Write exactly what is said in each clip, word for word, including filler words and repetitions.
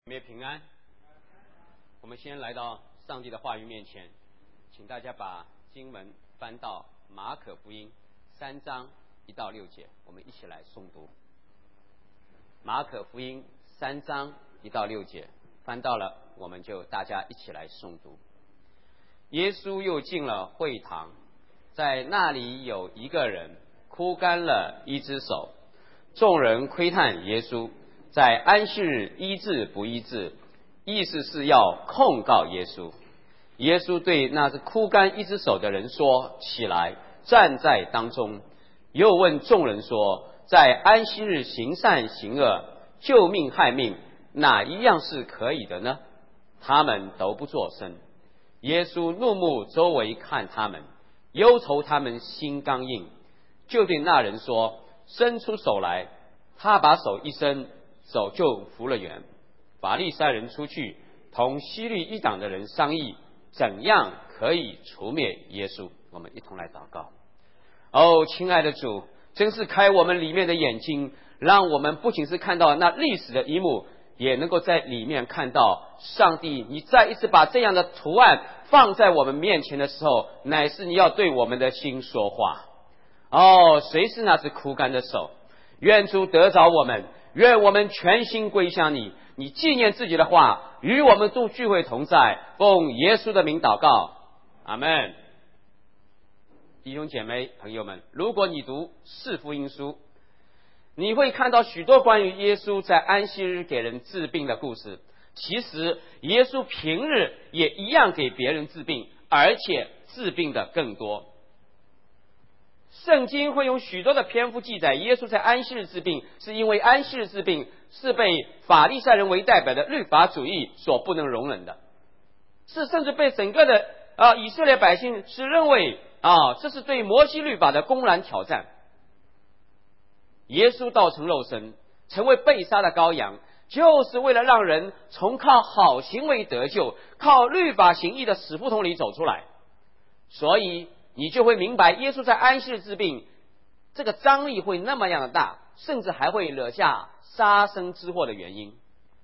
你们平安。我们先来到上帝的话语面前，请大家把经文翻到马可福音三章一到六节，我们一起来诵读。马可福音三章一到六节，翻到了，我们就大家一起来诵读。耶稣又进了会堂，在那里有一个人枯干了一只手，众人窥探耶稣在安息日医治不医治，意思是要控告耶稣。耶稣对那只枯干一只手的人说：起来，站在当中。又问众人说：在安息日行善行恶，救命害命，哪一样是可以的呢？他们都不作声。耶稣怒目周围看他们，忧愁他们心刚硬，就对那人说：伸出手来。他把手一伸，手就复了原。法利赛人出去同希律一党的人商议，怎样可以除灭耶稣。我们一同来祷告。哦，亲爱的主，真是开我们里面的眼睛，让我们不仅是看到那历史的一幕，也能够在里面看到上帝你再一次把这样的图案放在我们面前的时候，乃是你要对我们的心说话。哦，谁是那只枯干的手？愿主得着我们，愿我们全心归向你，你纪念自己的话与我们都聚会同在，奉耶稣的名祷告，阿们。弟兄姐妹朋友们，如果你读四福音书，你会看到许多关于耶稣在安息日给人治病的故事。其实耶稣平日也一样给别人治病，而且治病的更多。圣经会用许多的篇幅记载耶稣在安息日治病，是因为安息日治病是被法利赛人为代表的律法主义所不能容忍的，是甚至被整个的啊以色列百姓是认为啊这是对摩西律法的公然挑战。耶稣道成肉身，成为被杀的羔羊，就是为了让人从靠好行为得救，靠律法行义的死胡同里走出来。所以你就会明白耶稣在安息日治病这个张力会那么样的大，甚至还会惹下杀身之祸的原因。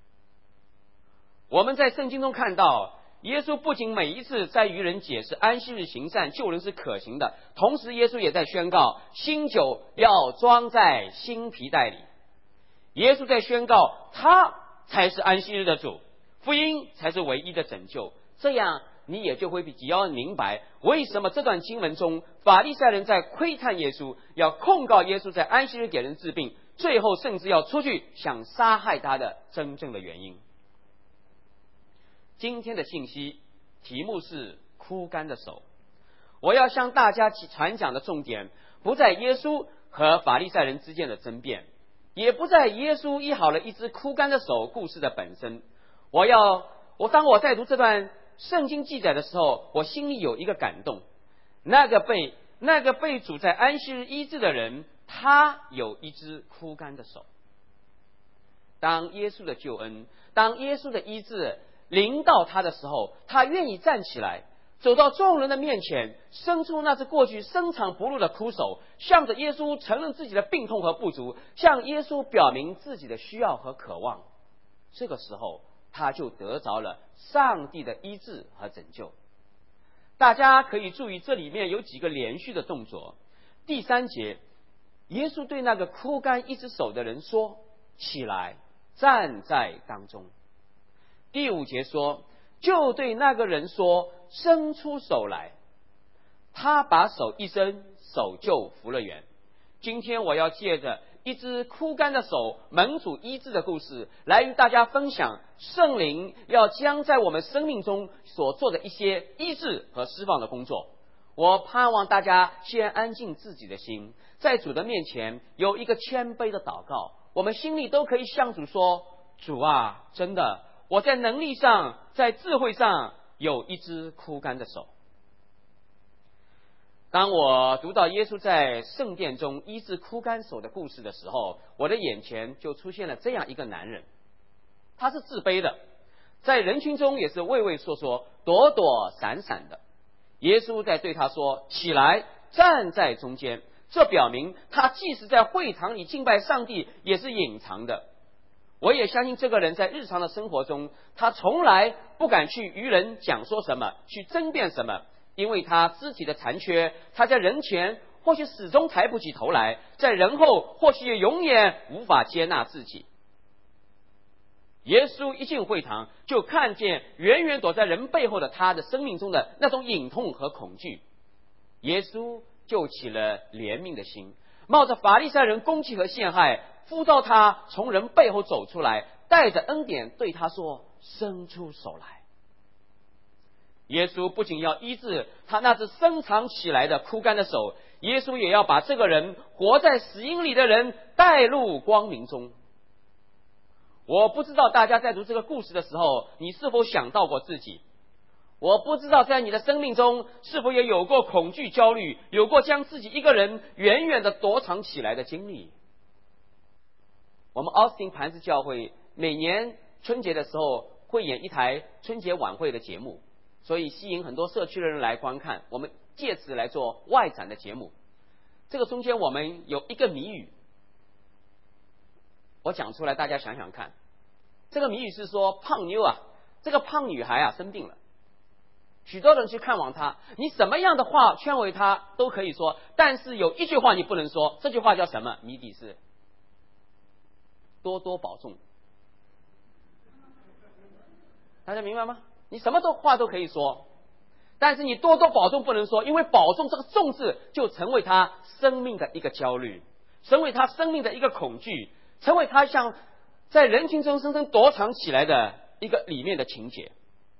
我们在圣经中看到，耶稣不仅每一次在与人解释安息日行善救人是可行的，同时耶稣也在宣告新酒要装在新皮袋里。耶稣在宣告他才是安息日的主，福音才是唯一的拯救。这样你也就会比较明白为什么这段经文中法利赛人在窥探耶稣，要控告耶稣在安息日给人治病，最后甚至要出去想杀害他的真正的原因。今天的信息题目是枯干的手。我要向大家传讲的重点不在耶稣和法利赛人之间的争辩，也不在耶稣医好了一只枯干的手故事的本身。我要我当我在读这段圣经记载的时候，我心里有一个感动，那个被那个被主在安息日医治的人，他有一只枯干的手。当耶稣的救恩，当耶稣的医治临到他的时候，他愿意站起来，走到众人的面前，伸出那只过去深藏不露的枯手，向着耶稣承认自己的病痛和不足，向耶稣表明自己的需要和渴望。这个时候他就得着了上帝的医治和拯救。大家可以注意这里面有几个连续的动作。第三节，耶稣对那个枯干一只手的人说：起来，站在当中。第五节说，就对那个人说：伸出手来。他把手一伸，手就复了原。今天我要借着一只枯干的手蒙主医治的故事，来与大家分享圣灵要将在我们生命中所做的一些医治和释放的工作。我盼望大家先安静自己的心，在主的面前有一个谦卑的祷告，我们心里都可以向主说：主啊，真的我在能力上在智慧上有一只枯干的手。当我读到耶稣在圣殿中医治枯干手的故事的时候，我的眼前就出现了这样一个男人。他是自卑的，在人群中也是畏畏缩缩，躲躲闪闪的。耶稣在对他说：起来，站在中间。这表明他即使在会堂里敬拜上帝，也是隐藏的。 我也相信这个人在日常的生活中，他从来不敢去与人讲说什么，去争辩什么，因为他肢体的残缺，他在人前或许始终抬不起头来，在人后或许也永远无法接纳自己。耶稣一进会堂，就看见远远躲在人背后的他的生命中的那种隐痛和恐惧，耶稣就起了怜悯的心，冒着法利赛人攻击和陷害，呼召他从人背后走出来，带着恩典对他说：伸出手来。耶稣不仅要医治他那只伸长起来的枯干的手，耶稣也要把这个人活在死荫里的人带入光明中。我不知道大家在读这个故事的时候，你是否想到过自己？我不知道在你的生命中是否也有过恐惧、焦虑，有过将自己一个人远远的躲藏起来的经历。我们奥斯汀磐石教会每年春节的时候会演一台春节晚会的节目，所以吸引很多社区的人来观看，我们借此来做外展的节目。这个中间我们有一个谜语，我讲出来大家想想看。这个谜语是说，胖妞啊，这个胖女孩啊生病了，许多人去看望她，你什么样的话劝慰她都可以说，但是有一句话你不能说，这句话叫什么？谜底是多多保重。大家明白吗？你什么都话都可以说，但是你多多保重不能说，因为保重这个重字就成为他生命的一个焦虑，成为他生命的一个恐惧，成为他像在人群中深深躲藏起来的一个里面的情节。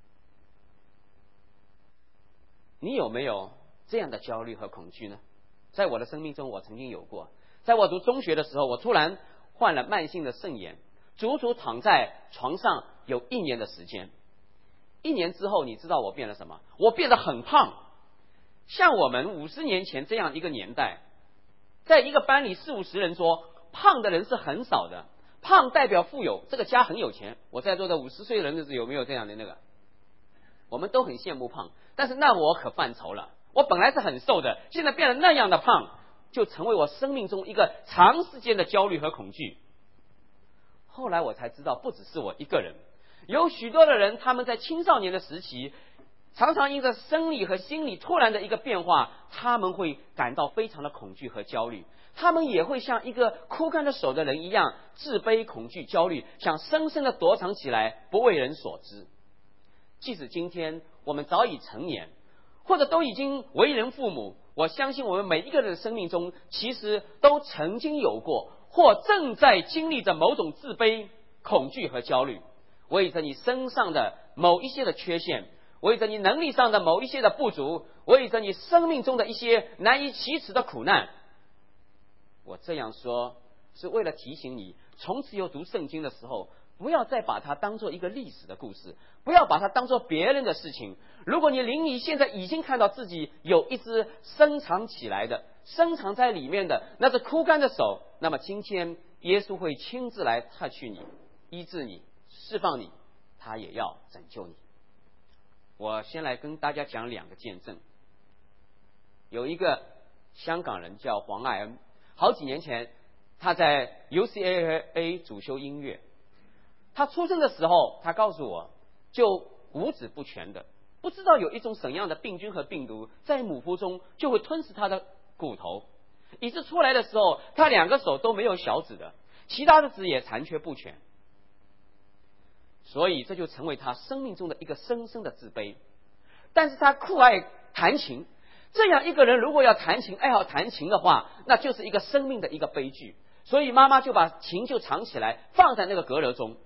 你有没有这样的焦虑和恐惧呢？在我的生命中我曾经有过。在我读中学的时候，我突然患了慢性的肾炎，足足躺在床上有一年的时间。一年之后，你知道我变了什么？我变得很胖。像我们五十年前这样一个年代，在一个班里四五十人说，胖的人是很少的，胖代表富有，这个家很有钱。我在座的五十岁的人有没有这样的那个？我们都很羡慕胖，但是那我可犯愁了。我本来是很瘦的，现在变得那样的胖，就成为我生命中一个长时间的焦虑和恐惧。后来我才知道，不只是我一个人，有许多的人，他们在青少年的时期，常常因着生理和心理突然的一个变化，他们会感到非常的恐惧和焦虑。他们也会像一个枯干的手的人一样，自卑、恐惧、焦虑，想深深的躲藏起来，不为人所知。即使今天我们早已成年，或者都已经为人父母，我相信我们每一个人的生命中，其实都曾经有过，或正在经历着某种自卑、恐惧和焦虑，为着你身上的某一些的缺陷，为着你能力上的某一些的不足，为着你生命中的一些难以启齿的苦难。我这样说是为了提醒你，从此有读圣经的时候，不要再把它当做一个历史的故事，不要把它当做别人的事情。如果你灵里现在已经看到自己有一只深藏起来的、深藏在里面的那只枯干的手，那么今天耶稣会亲自来擦去你，医治你，释放你，他也要拯救你。我先来跟大家讲两个见证。有一个香港人叫黄爱恩，好几年前他在 U C L A 主修音乐。他出生的时候，他告诉我，就五指不全的，不知道有一种怎样的病菌和病毒在母腹中就会吞噬他的骨头，以致出来的时候，他两个手都没有小指的，其他的指也残缺不全。所以这就成为他生命中的一个深深的自卑。但是他酷爱弹琴，这样一个人如果要弹琴，爱好弹琴的话，那就是一个生命的一个悲剧。所以妈妈就把琴就藏起来，放在那个阁楼中。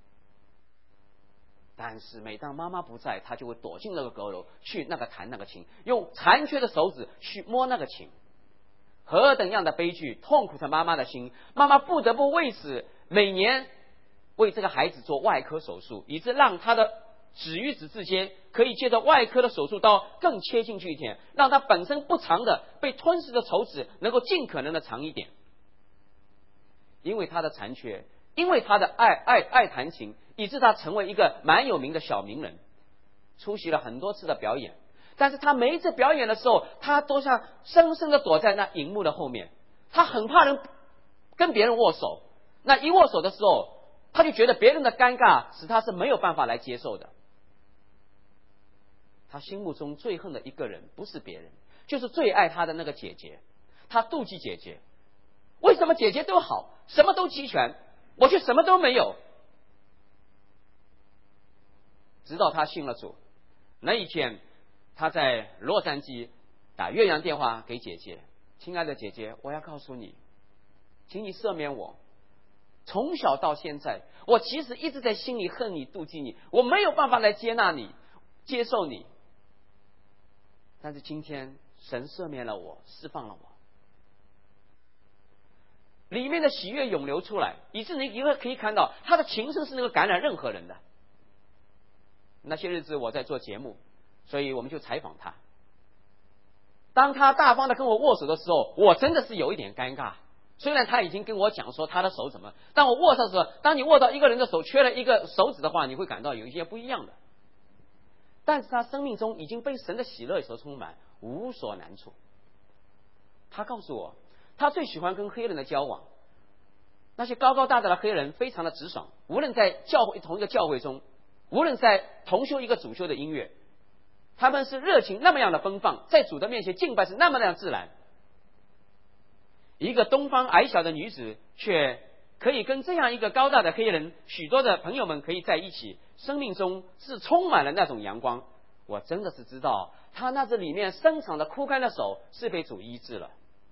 但是每当妈妈不在，他就会躲进那个阁楼，去那个弹那个琴，用残缺的手指去摸那个琴。何等样的悲剧，痛苦着妈妈的心。妈妈不得不为此每年为这个孩子做外科手术，以致让他的指与指之间可以借着外科的手术刀更切进去一点，让他本身不长的被吞噬的手指能够尽可能的长一点。因为他的残缺，因为他的爱爱爱弹琴，以致他成为一个蛮有名的小名人，出席了很多次的表演。但是他每一次表演的时候，他都像深深的躲在那荧幕的后面，他很怕人跟别人握手。那一握手的时候， 他就觉得别人的尴尬使他是没有办法来接受的。他心目中最恨的一个人不是别人，就是最爱他的那个姐姐。他妒忌姐姐，为什么姐姐都好，什么都齐全，我却什么都没有？直到他信了主，那一天他在洛杉矶打越洋电话给姐姐，亲爱的姐姐，我要告诉你，请你赦免我。从小到现在，我其实一直在心里恨你、妒忌你，我没有办法来接纳你、接受你。但是今天神赦免了我，释放了我，里面的喜悦涌流出来，以致你以后可以看到他的情深是能够感染任何人的。那些日子我在做节目，所以我们就采访他。当他大方的跟我握手的时候，我真的是有一点尴尬。虽然他已经跟我讲说他的手怎么，当我握上的时候，当你握到一个人的手缺了一个手指的话，你会感到有一些不一样的。但是他生命中已经被神的喜乐所充满，无所难处。他告诉我，他最喜欢跟黑人的交往，那些高高大大的黑人非常的直爽，无论在教会同一个教会中，无论在同修一个主修的音乐，他们是热情那么样的奔放，在主的面前敬拜是那么样自然。一个东方矮小的女子却可以跟这样一个高大的黑人，许多的朋友们可以在一起，生命中是充满了那种阳光。我真的是知道他那这里面深长的枯干的手是被主医治了。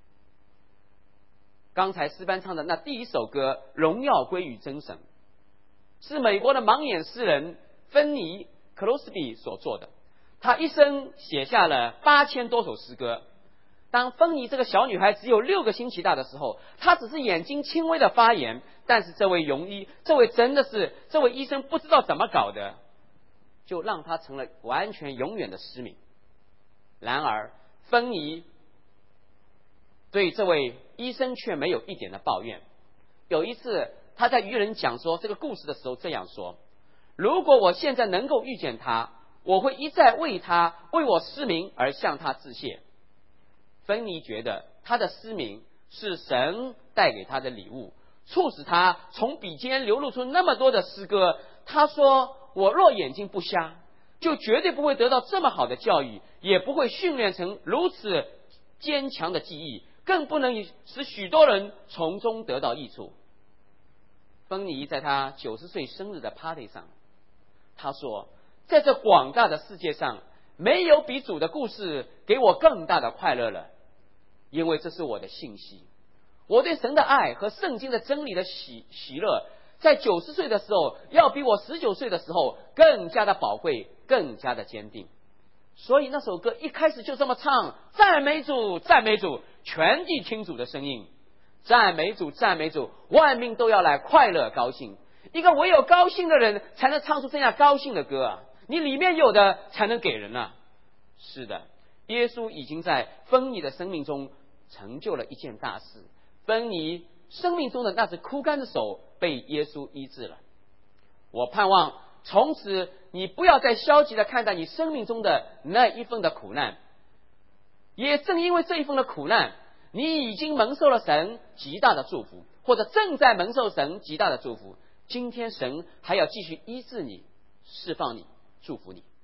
刚才诗班唱的那第一首歌《荣耀归于真神》，是美国的盲眼诗人芬尼·克罗斯比所做的。他一生写下了八千多首诗歌。当芬妮这个小女孩只有六个星期大的时候，她只是眼睛轻微的发炎，但是这位庸医，这位真的是这位医生不知道怎么搞的，就让她成了完全永远的失明。然而芬妮对这位医生却没有一点的抱怨。有一次她在与人讲说这个故事的时候这样说，如果我现在能够遇见他，我会一再为他为我失明而向他致谢。芬妮觉得他的失明是神带给他的礼物，促使他从笔尖流露出那么多的诗歌。他说，我若眼睛不瞎，就绝对不会得到这么好的教育，也不会训练成如此坚强的记忆，更不能使许多人从中得到益处。芬妮在他九十岁生日的 party 上，他说，在这广大的世界上，没有比主的故事给我更大的快乐了，因为这是我的信息。我对神的爱和圣经的真理的喜喜乐，在九十岁的时候，要比我十九岁的时候更加的宝贵，更加的坚定。所以那首歌一开始就这么唱：赞美主，赞美主，全地听主的声音，赞美主，赞美主，万民都要来快乐高兴。一个唯有高兴的人才能唱出这样高兴的歌啊！你里面有的才能给人啊。是的，耶稣已经在芬妮的生命中成就了一件大事，芬妮生命中的那只枯干的手被耶稣医治了。我盼望从此你不要再消极的看待你生命中的那一份的苦难，也正因为这一份的苦难，你已经蒙受了神极大的祝福，或者正在蒙受神极大的祝福。今天神还要继续医治你，释放你，祝福你。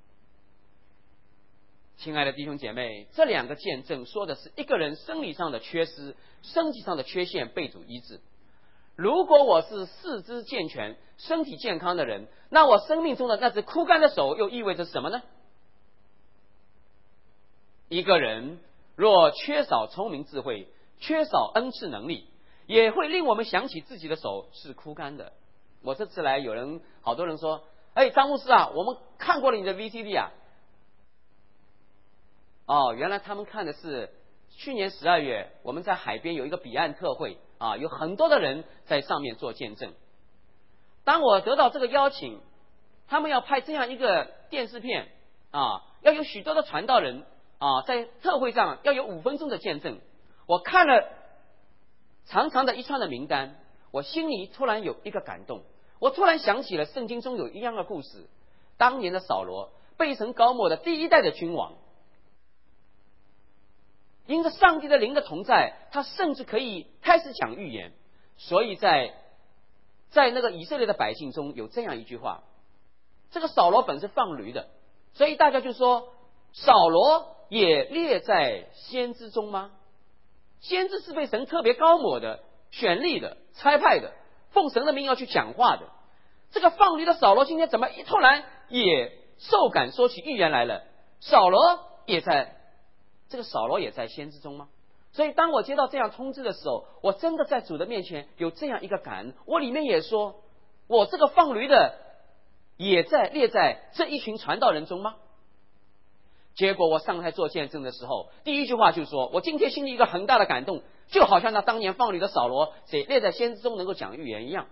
亲爱的弟兄姐妹，这两个见证说的是一个人生理上的缺失，身体上的缺陷被主医治。如果我是四肢健全、身体健康的人，那我生命中的那只枯干的手又意味着什么呢？一个人若缺少聪明智慧，缺少恩赐能力，也会令我们想起自己的手是枯干的。我这次来，有人好多人说，哎，张牧师啊，我们看过了你的 V C D 啊。哦，原来他们看的是去年十二月我们在海边有一个彼岸特会啊，有很多的人在上面做见证。当我得到这个邀请，他们要拍这样一个电视片啊，要有许多的传道人啊，在特会上要有五分钟的见证。我看了长长的一串的名单，我心里突然有一个感动，我突然想起了圣经中有一样的故事，当年的扫罗被神膏抹的第一代的君王，因着上帝的灵的同在，他甚至可以开始讲预言。所以在在那个以色列的百姓中有这样一句话，这个扫罗本是放驴的，所以大家就说扫罗也列在先知中吗？先知是被神特别高抹的、选立的、差派的，奉神的名要去讲话的。这个放驴的扫罗今天怎么一突然也受感说起预言来了？扫罗也在，这个扫罗也在先知中吗？所以当我接到这样通知的时候，我真的在主的面前有这样一个感恩，我里面也说，我这个放驴的也在列在这一群传道人中吗？结果我上台做见证的时候，第一句话就说，我今天心里一个很大的感动，就好像那当年放驴的扫罗谁列在先知中能够讲预言一样。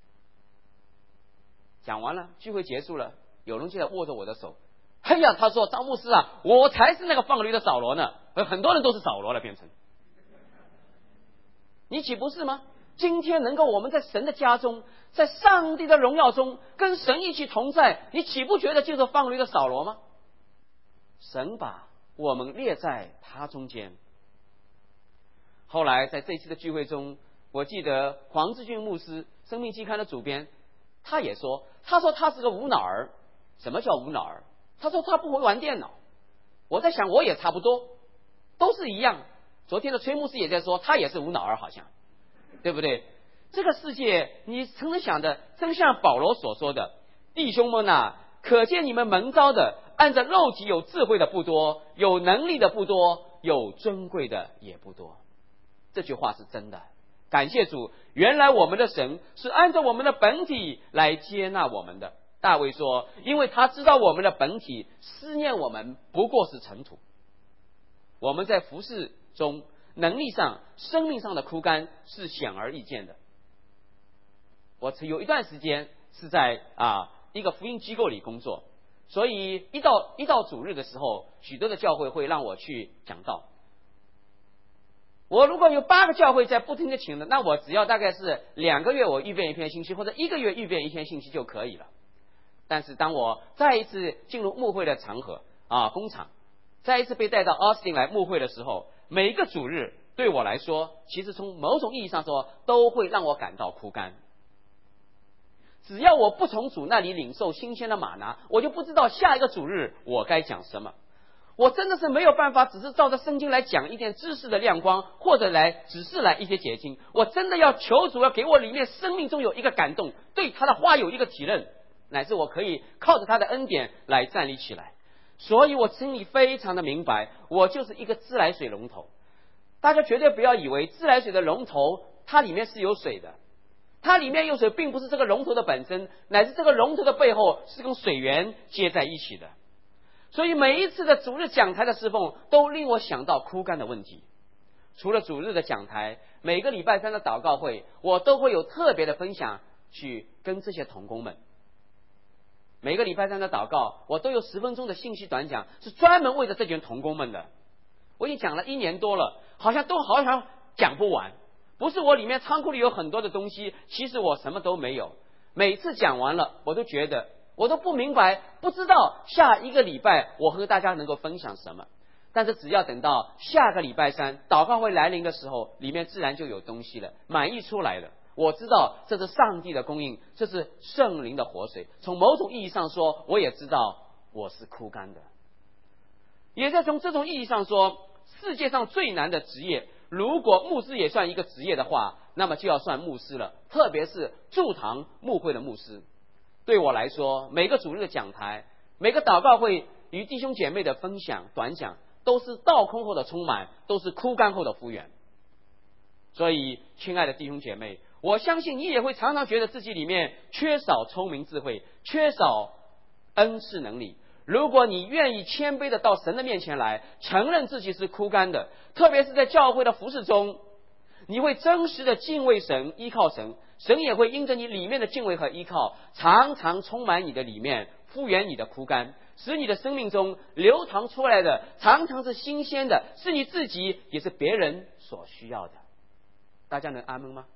讲完了，聚会结束了，有人就在握着我的手，哎呀，他说张牧师啊，我才是那个放驴的扫罗呢，很多人都是扫罗了变成，你岂不是吗？今天能够我们在神的家中，在上帝的荣耀中跟神一起同在，你岂不觉得就是放驴的扫罗吗？神把我们列在他中间。后来在这一期的聚会中，我记得黄志俊牧师，生命期刊的主编，他也说，他说他是个无脑儿。什么叫无脑儿？他说他不会玩电脑。我在想，我也差不多，都是一样。昨天的崔牧师也在说，他也是无脑儿，好像，对不对？这个世界，你曾经想的，真像保罗所说的，弟兄们啊，可见你们蒙召的，按照肉体有智慧的不多，有能力的不多，有尊贵的也不多。这句话是真的。感谢主，原来我们的神是按照我们的本体来接纳我们的。大卫说，因为他知道我们的本体思念我们不过是尘土。我们在服事中能力上生命上的枯干是显而易见的。我有一段时间是在啊一个福音机构里工作，所以一到一到主日的时候，许多的教会会让我去讲道。我如果有八个教会在不停的请的，那我只要大概是两个月我预备一篇信息，或者一个月预备一篇信息就可以了。但是当我再一次进入牧会的场合啊工厂，再一次被带到奥斯汀来牧会的时候，每一个主日对我来说，其实从某种意义上说，都会让我感到枯干。只要我不从主那里领受新鲜的玛拿，我就不知道下一个主日我该讲什么。我真的是没有办法只是照着圣经来讲一点知识的亮光，或者来只是来一些解经。我真的要求主要给我里面生命中有一个感动，对他的话有一个体认，乃至我可以靠着他的恩典来站立起来。所以我心里非常的明白，我就是一个自来水龙头。大家绝对不要以为自来水的龙头它里面是有水的，它里面有水并不是这个龙头的本身，乃是这个龙头的背后是跟水源接在一起的。所以每一次的主日讲台的侍奉都令我想到枯干的问题。除了主日的讲台，每个礼拜三的祷告会，我都会有特别的分享去跟这些同工们。每个礼拜三的祷告，我都有十分钟的信息短讲，是专门为了这群同工们的。我已经讲了一年多了，好像都好像讲不完。不是我里面仓库里有很多的东西，其实我什么都没有。每次讲完了，我都觉得我都不明白，不知道下一个礼拜我和大家能够分享什么。但是只要等到下个礼拜三祷告会来临的时候，里面自然就有东西了，满溢出来了。我知道这是上帝的供应，这是圣灵的活水。从某种意义上说，我也知道我是枯干的。也在从这种意义上说，世界上最难的职业，如果牧师也算一个职业的话，那么就要算牧师了，特别是驻堂牧会的牧师。对我来说，每个主日的讲台，每个祷告会与弟兄姐妹的分享短讲，都是倒空后的充满，都是枯干后的复原。所以亲爱的弟兄姐妹，我相信你也会常常觉得自己里面缺少聪明智慧，缺少恩赐能力。如果你愿意谦卑的到神的面前来，承认自己是枯干的，特别是在教会的服事中，你会真实的敬畏神，依靠神，神也会因着你里面的敬畏和依靠，常常充满你的里面，复原你的枯干，使你的生命中流淌出来的常常是新鲜的，是你自己也是别人所需要的。大家能阿们吗？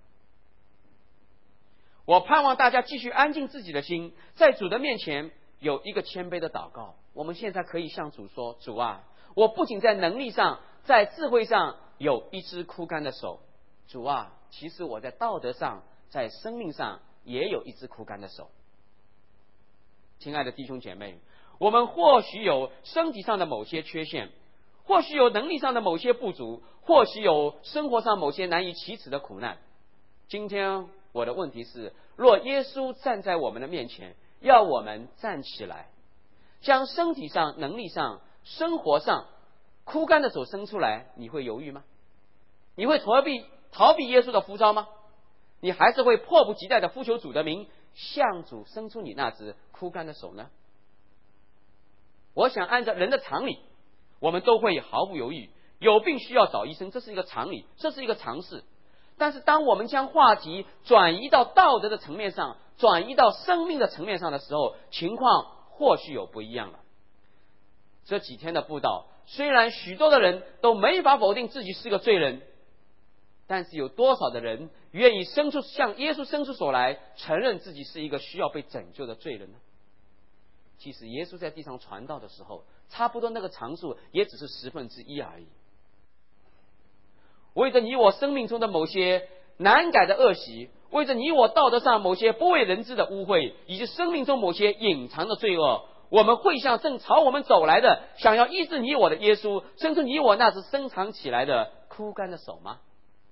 我盼望大家继续安静自己的心，在主的面前有一个谦卑的祷告。我们现在可以向主说，主啊，我不仅在能力上，在智慧上有一只枯干的手，主啊，其实我在道德上，在生命上也有一只枯干的手。亲爱的弟兄姐妹，我们或许有身体上的某些缺陷，或许有能力上的某些不足，或许有生活上某些难以启齿的苦难。今天我的问题是，若耶稣站在我们的面前，要我们站起来，将身体上、能力上、生活上枯干的手伸出来，你会犹豫吗？你会逃避逃避耶稣的呼召吗？你还是会迫不及待的呼求主的名，向主伸出你那只枯干的手呢？我想按照人的常理，我们都会毫不犹豫，有病需要找医生，这是一个常理，这是一个常识。但是当我们将话题转移到道德的层面上，转移到生命的层面上的时候，情况或许有不一样了。这几天的布道，虽然许多的人都没法否定自己是个罪人，但是有多少的人愿意伸出向耶稣伸出手来，承认自己是一个需要被拯救的罪人呢？其实耶稣在地上传道的时候，差不多那个常数也只是十分之一而已。为着你我生命中的某些难改的恶习，为着你我道德上某些不为人知的污秽，以及生命中某些隐藏的罪恶，我们会向正朝我们走来的想要医治你我的耶稣伸出你我那只伸长起来的枯干的手吗？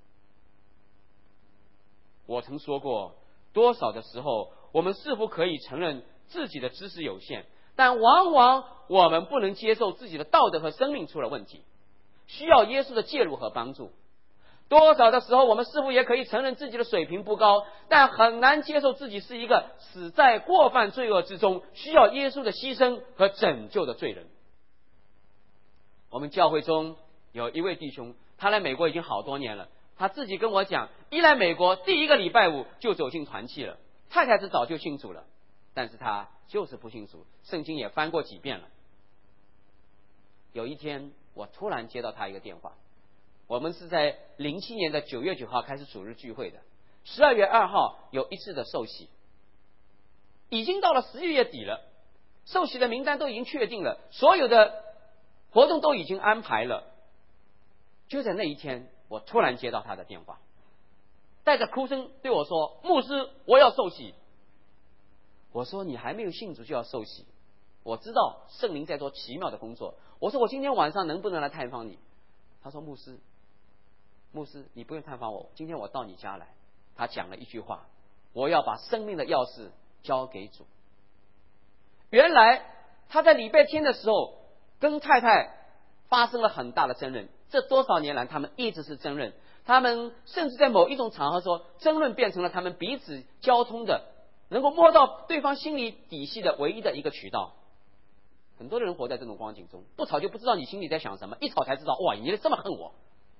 我曾说过，多少的时候我们是否可以承认自己的知识有限，但往往我们不能接受自己的道德和生命出了问题，需要耶稣的介入和帮助。多少的时候我们似乎也可以承认自己的水平不高，但很难接受自己是一个死在过犯罪恶之中，需要耶稣的牺牲和拯救的罪人。我们教会中有一位弟兄，他来美国已经好多年了，他自己跟我讲，一来美国第一个礼拜五就走进团契了，太太是早就信主了，但是他就是不信主，圣经也翻过几遍了。有一天我突然接到他一个电话，我们是在零七年的九月九号开始主日聚会的，十二月二号有一次的受洗，已经到了十一月底了，受洗的名单都已经确定了，所有的活动都已经安排了。就在那一天，我突然接到他的电话，带着哭声对我说，牧师，我要受洗。我说，你还没有信主就要受洗？我知道圣灵在做奇妙的工作。我说，我今天晚上能不能来探访你？他说，牧师牧师你不用探访我，今天我到你家来。他讲了一句话，我要把生命的钥匙交给主。原来他在礼拜天的时候跟太太发生了很大的争论，这多少年来他们一直是争论，他们甚至在某一种场合说，争论变成了他们彼此交通的，能够摸到对方心理底细的唯一的一个渠道。很多人活在这种光景中，不吵就不知道你心里在想什么，一吵才知道，哇，你这么恨我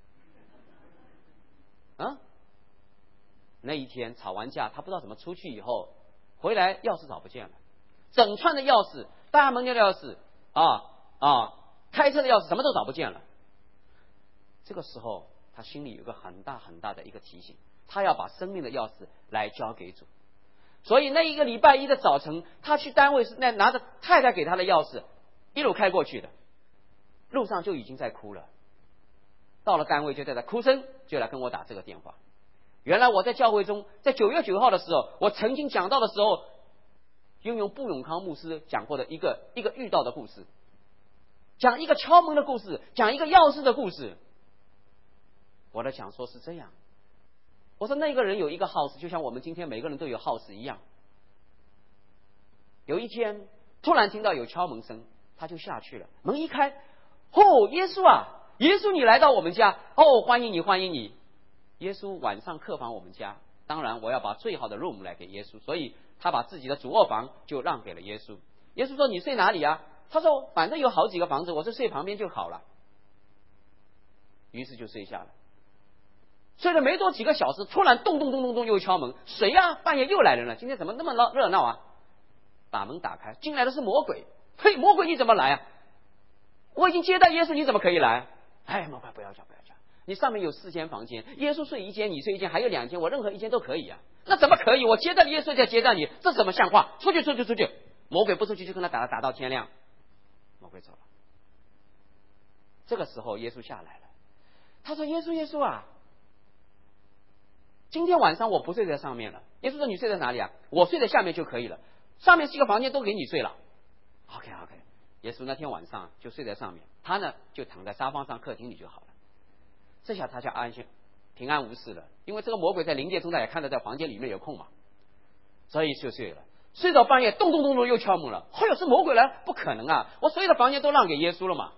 啊！那一天吵完架，他不知道怎么出去，以后回来钥匙找不见了，整串的钥匙，大门的钥匙啊啊，开车的钥匙什么都找不见了。这个时候他心里有个很大很大的一个提醒，他要把生命的钥匙来交给主。所以那一个礼拜一的早晨，他去单位是那拿着太太给他的钥匙一路开过去的，路上就已经在哭了，到了单位就在那哭声，就来跟我打这个电话。原来我在教会中，在九月九号的时候，我曾经讲到的时候，运用布永康牧师讲过的一个一个遇到的故事，讲一个敲门的故事，讲一个钥匙的故事。我的讲说是这样，我说那个人有一个 house， 就像我们今天每个人都有 house 一样。有一天突然听到有敲门声，他就下去了，门一开，哦，耶稣啊，耶稣你来到我们家，哦，欢迎你欢迎你。耶稣晚上客房我们家，当然我要把最好的 room 来给耶稣，所以他把自己的主卧房就让给了耶稣。耶稣说，你睡哪里啊？他说，反正有好几个房子，我就睡旁边就好了。于是就睡下了。睡了没多几个小时，突然咚咚咚咚咚又敲门，谁啊？半夜又来人了，今天怎么那么热闹啊？把门打开，进来的是魔鬼。嘿，魔鬼你怎么来啊？我已经接待耶稣，你怎么可以来？哎，魔鬼不要讲不要讲，你上面有四间房间，耶稣睡一间，你睡一间，还有两间，我任何一间都可以啊。那怎么可以？我接待耶稣再接待你，这怎么像话？出去出去出去！魔鬼不出去就跟他打打到天亮。魔鬼走了。这个时候耶稣下来了，他说，耶稣耶稣啊， 今天晚上我不睡在上面了。耶稣说你睡在哪里啊？我睡在下面就可以了，上面是一个房间，都给你睡了。OK OK， 耶稣那天晚上就睡在上面，他呢就躺在沙发上客厅里就好了。这下他就安心平安无事了，因为这个魔鬼在灵界中他也看得在房间里面有空嘛，所以就睡了。睡到半夜咚咚咚咚又敲门了，哎呦是魔鬼来？不可能啊，我所有的房间都让给耶稣了嘛。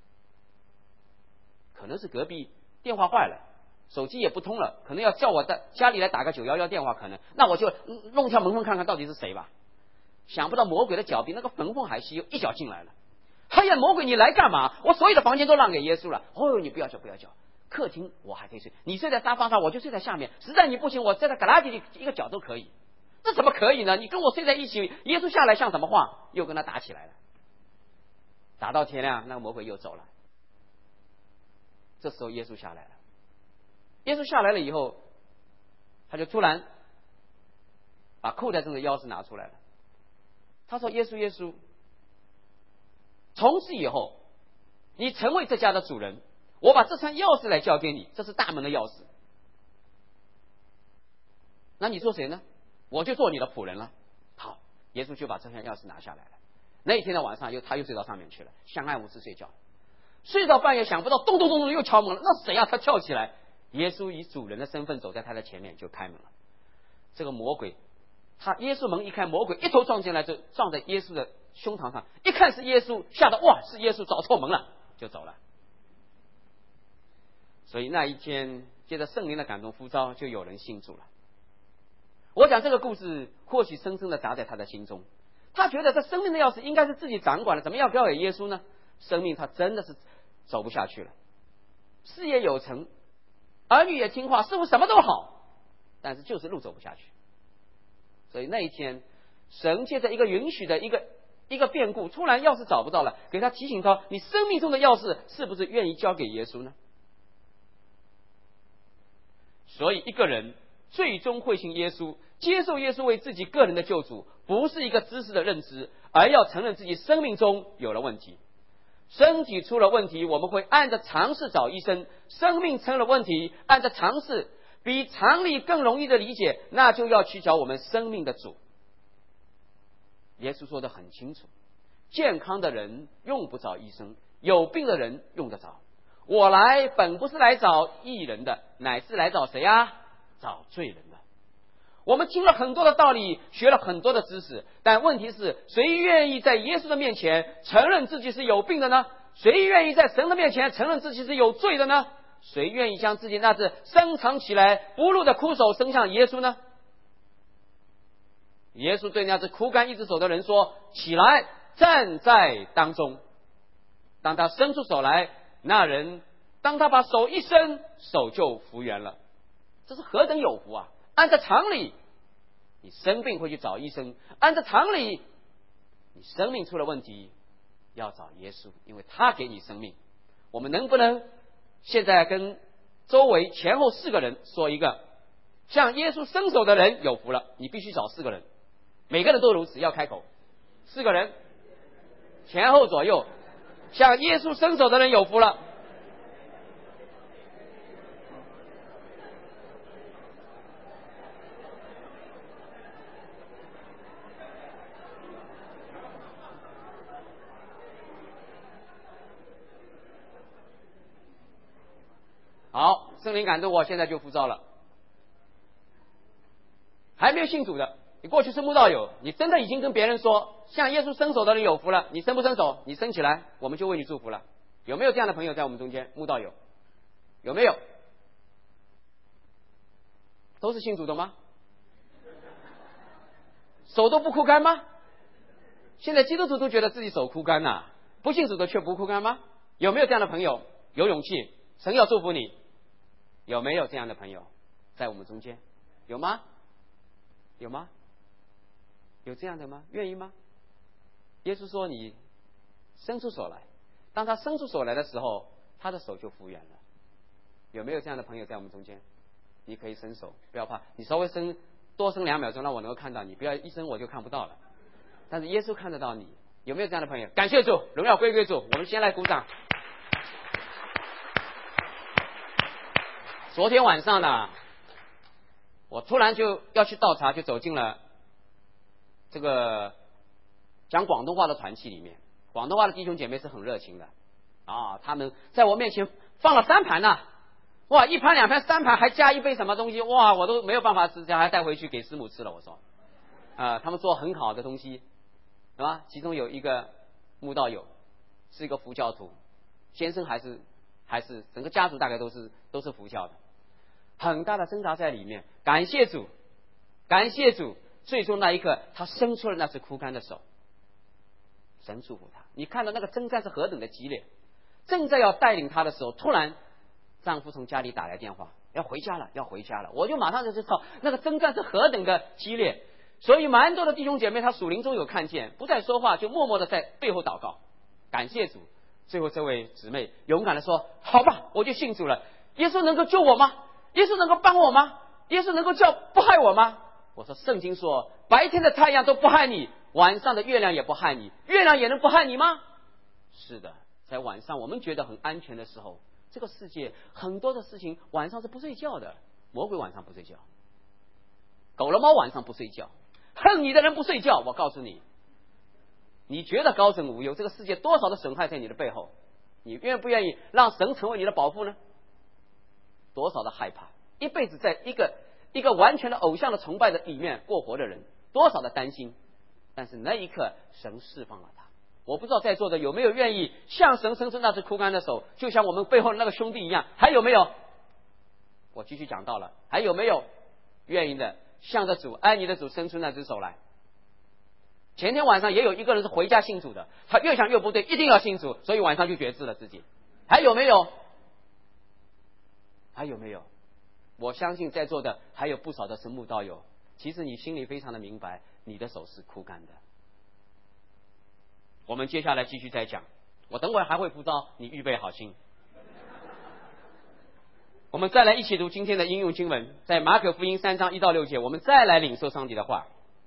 可能是隔壁电话坏了，手机也不通了，可能要叫我在家里来打个九一一电话，可能那我就弄条门缝看看到底是谁吧。想不到魔鬼的脚比那个门缝还细，又一脚进来了。哎呀，魔鬼你来干嘛？我所有的房间都让给耶稣了。哦，你不要叫不要叫，客厅我还可以睡，你睡在沙发上，我就睡在下面。实在你不行，我在那旮旯底里一个角都可以。这怎么可以呢？你跟我睡在一起，耶稣下来像什么话？又跟他打起来了，打到天亮，那个魔鬼又走了。这时候耶稣下来了，耶稣下来了以后，他就突然把扣在中的钥匙拿出来了。他说：“耶稣，耶稣，从此以后，你成为这家的主人，我把这串钥匙来交给你，这是大门的钥匙。那你做谁呢？我就做你的仆人了。”好，耶稣就把这串钥匙拿下来了。那一天的晚上，又他又睡到上面去了，相安无事睡觉。睡到半夜，想不到咚咚咚咚又敲门了，那谁啊？他跳起来，耶稣以主人的身份走在他的前面，就开门了。这个魔鬼，他耶稣门一开，魔鬼一头撞进来，就撞在耶稣的胸膛上，一看是耶稣，吓得哇，是耶稣，找错门了，就走了。所以那一天，借着圣灵的感动呼召，就有人信主了。我讲这个故事，或许深深的砸在他的心中。他觉得这生命的钥匙应该是自己掌管的，怎么要交给耶稣呢？生命他真的是走不下去了，事业有成，儿女也听话，似乎什么都好，但是就是路走不下去。所以那一天，神借着一个允许的一个一个变故，突然钥匙找不到了，给他提醒他：你生命中的钥匙是不是愿意交给耶稣呢？所以一个人最终会信耶稣，接受耶稣为自己个人的救主，不是一个知识的认知，而要承认自己生命中有了问题。身体出了问题，我们会按着常识找医生；生命成了问题，按照常识比常理更容易的理解，那就要去找我们生命的主。耶稣说得很清楚，健康的人用不着医生，有病的人用得着。我来本不是来找义人的，乃是来找谁啊？找罪人的。我们听了很多的道理，学了很多的知识，但问题是，谁愿意在耶稣的面前承认自己是有病的呢？谁愿意在神的面前承认自己是有罪的呢？谁愿意将自己那只伸长起来不露的枯手伸向耶稣呢？耶稣对那只枯干一只手的人说：起来，站在当中。当他伸出手来，那人当他把手一伸，手就复原了。这是何等有福啊！按照常理，你生病会去找医生；按照常理，你生命出了问题要找耶稣，因为他给你生命。我们能不能现在跟周围前后四个人说一个，向耶稣伸手的人有福了？你必须找四个人，每个人都如此，要开口。四个人，前后左右，向耶稣伸手的人有福了。好，圣灵感动我，现在就呼召了。还没有信主的，你过去是慕道友，你真的已经跟别人说向耶稣伸手的人有福了，你伸不伸手？你伸起来，我们就为你祝福了。有没有这样的朋友在我们中间？慕道友有没有？都是信主的吗？手都不枯干吗？现在基督徒都觉得自己手枯干呐、啊，不信主的却不枯干吗？有没有这样的朋友？有勇气，神要祝福你。有没有这样的朋友在我们中间？有吗？有吗？有这样的吗？愿意吗？耶稣说你伸出手来，当他伸出手来的时候，他的手就复原了。有没有这样的朋友在我们中间？你可以伸手，不要怕，你稍微伸多伸两秒钟，让我能够看到你，不要一伸我就看不到了。但是耶稣看得到你。有没有这样的朋友？感谢主，荣耀归归主。我们先来鼓掌。昨天晚上呢， 我突然就要去倒茶，就走进了这个讲广东话的团契里面。广东话的弟兄姐妹是很热情的啊，他们在我面前放了三盘呐、啊，哇，一盘两盘三盘，还加一杯什么东西，哇，我都没有办法吃，还带回去给师母吃了。我说，啊、呃，他们做很好的东西，是吧？其中有一个慕道友是一个佛教徒，先生还是还是整个家族大概都是都是佛教的，很大的挣扎在里面。感谢主，感谢主，最终那一刻，他伸出了那只枯干的手。神祝福他，你看到那个征战是何等的激烈。正在要带领他的时候，突然丈夫从家里打来电话，要回家了，要回家了。我就马上就知道那个征战是何等的激烈。所以蛮多的弟兄姐妹，他属灵中有看见，不再说话，就默默的在背后祷告，感谢主。最后这位姊妹勇敢的说：“好吧，我就信主了。耶稣能够救我吗？耶稣能够帮我吗？耶稣能够叫不害我吗？”我说：“圣经说，白天的太阳都不害你，晚上的月亮也不害你，月亮也能不害你吗？”是的，在晚上我们觉得很安全的时候，这个世界很多的事情晚上是不睡觉的。魔鬼晚上不睡觉，狗了猫晚上不睡觉，恨你的人不睡觉。我告诉你，你觉得高枕无忧，这个世界多少的损害在你的背后，你愿不愿意让神成为你的保护呢？多少的害怕，一辈子在一个一个完全的偶像的崇拜的里面过活的人，多少的担心。但是那一刻神释放了他。我不知道在座的有没有愿意向神伸出那只枯干的手，就像我们背后的那个兄弟一样。还有没有？我继续讲到了，还有没有愿意的向着主爱你的主伸出那只手来？前天晚上也有一个人是回家信主的，他越想越不对，一定要信主，所以晚上就决志了自己。还有没有？还有没有？我相信在座的还有不少的是慕道友，其实你心里非常的明白，你的手是枯干的。我们接下来继续再讲，我等会儿还会辅导你预备好心。我们再来一起读今天的应用经文，在马可福音三章一到六节，我们再来领受上帝的话。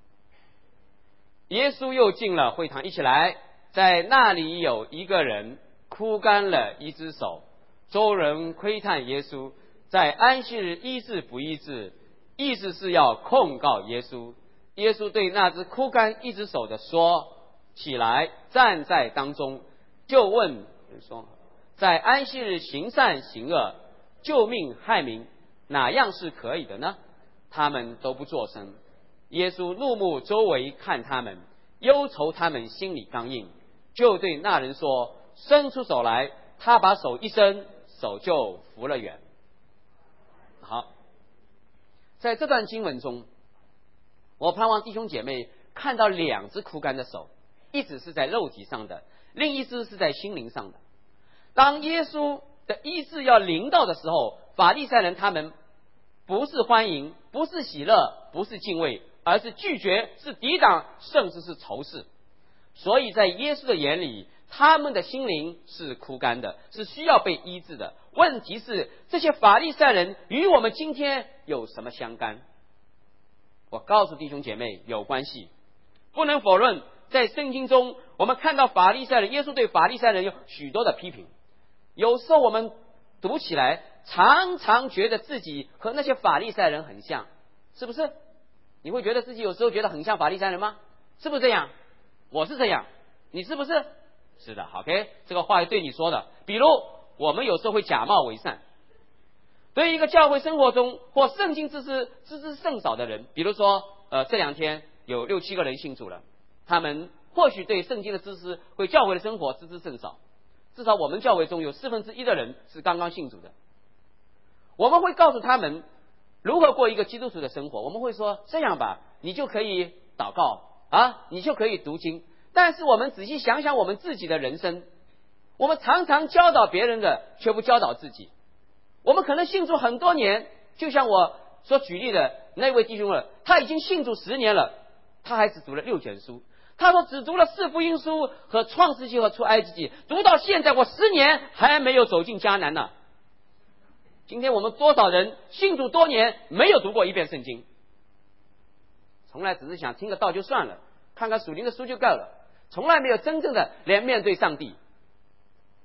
耶稣又进了会堂，一起来，在那里有一个人枯干了一只手，众人窥探耶稣在安息日医治不医治，意思是要控告耶稣。耶稣对那只枯干一只手的说：“起来，站在当中。”就问人说：“在安息日行善行恶，救命害民，哪样是可以的呢？”他们都不作声。耶稣怒目周围看他们，忧愁他们心里刚硬，就对那人说：“伸出手来。”他把手一伸，手就扶了远。好，在这段经文中，我盼望弟兄姐妹看到两只枯干的手，一只是在肉体上的，另一只是在心灵上的。当耶稣的医治要临到的时候，法利赛人他们不是欢迎，不是喜乐，不是敬畏，而是拒绝，是抵挡，甚至是仇视。所以在耶稣的眼里，他们的心灵是枯干的，是需要被医治的。问题是，这些法利赛人与我们今天有什么相干？我告诉弟兄姐妹，有关系。不能否认，在圣经中我们看到法利赛人，耶稣对法利赛人有许多的批评。有时候我们读起来常常觉得自己和那些法利赛人很像，是不是？你会觉得自己有时候觉得很像法利赛人吗？是不是这样？我是这样，你是不是？是的。 OK， 这个话是对你说的。比如我们有时候会假冒伪善，对于一个教会生活中或圣经知识知识甚少的人，比如说呃这两天有六七个人信主了，他们或许对圣经的知识会教会的生活知之甚少，至少我们教会中有四分之一的人是刚刚信主的。我们会告诉他们如何过一个基督徒的生活，我们会说这样吧，你就可以祷告啊，你就可以读经。但是我们仔细想想我们自己的人生，我们常常教导别人的，却不教导自己。我们可能信主很多年，就像我所举例的那位弟兄了，他已经信主十年了，他还只读了六卷书。他说只读了四福音书和创世纪和出埃及记，读到现在我十年还没有走进迦南呢。今天我们多少人信主多年没有读过一遍圣经，从来只是想听个道就算了，看看属灵的书就够了，从来没有真正的连面对上帝。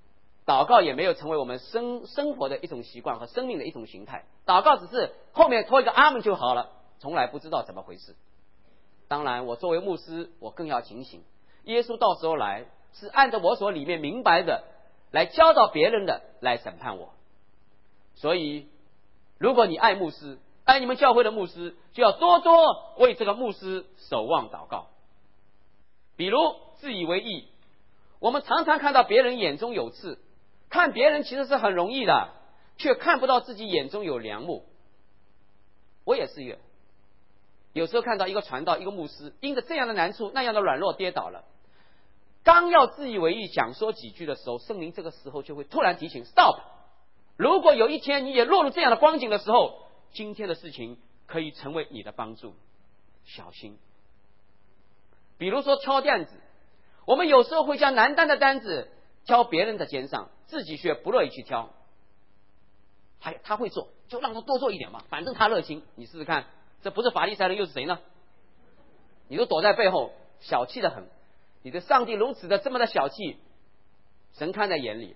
祷告也没有成为我们生生活的一种习惯和生命的一种形态。祷告只是后面拖一个阿门就好了，从来不知道怎么回事。当然，我作为牧师，我更要警醒。耶稣到时候来，是按照我所里面明白的来教导别人的，来审判我。所以，如果你爱牧师，爱你们教会的牧师，就要多多为这个牧师守望祷告。比如自以为义，我们常常看到别人眼中有刺，看别人其实是很容易的，却看不到自己眼中有梁木。我也是一个，有时候看到一个传道一个牧师因着这样的难处那样的软弱跌倒了，刚要自以为意讲说几句的时候，圣灵这个时候就会突然提醒 stop。 如果有一天你也落入这样的光景的时候，今天的事情可以成为你的帮助，小心。比如说挑担子，我们有时候会将难担的担子挑别人的肩上，自己却不乐意去挑。还他会做，就让他多做一点嘛，反正他热心。你试试看，这不是法利赛人又是谁呢？你都躲在背后，小气的很。你的上帝如此的这么的小气，神看在眼里。